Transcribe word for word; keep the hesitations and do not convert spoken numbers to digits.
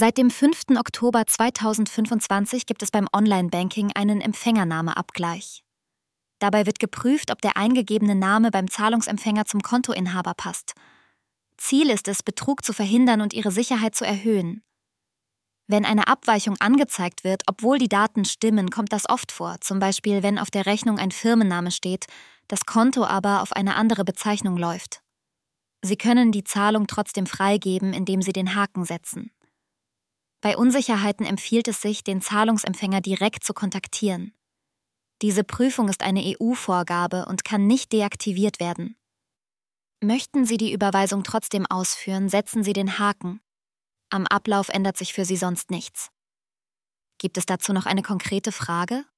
Seit dem fünften Oktober zweitausendfünfundzwanzig gibt es beim Online-Banking einen Empfängernameabgleich. Dabei wird geprüft, ob der eingegebene Name beim Zahlungsempfänger zum Kontoinhaber passt. Ziel ist es, Betrug zu verhindern und ihre Sicherheit zu erhöhen. Wenn eine Abweichung angezeigt wird, obwohl die Daten stimmen, kommt das oft vor, zum Beispiel wenn auf der Rechnung ein Firmenname steht, das Konto aber auf eine andere Bezeichnung läuft. Sie können die Zahlung trotzdem freigeben, indem Sie den Haken setzen. Bei Unsicherheiten empfiehlt es sich, den Zahlungsempfänger direkt zu kontaktieren. Diese Prüfung ist eine E U-Vorgabe und kann nicht deaktiviert werden. Möchten Sie die Überweisung trotzdem ausführen, setzen Sie den Haken. Am Ablauf ändert sich für Sie sonst nichts. Gibt es dazu noch eine konkrete Frage?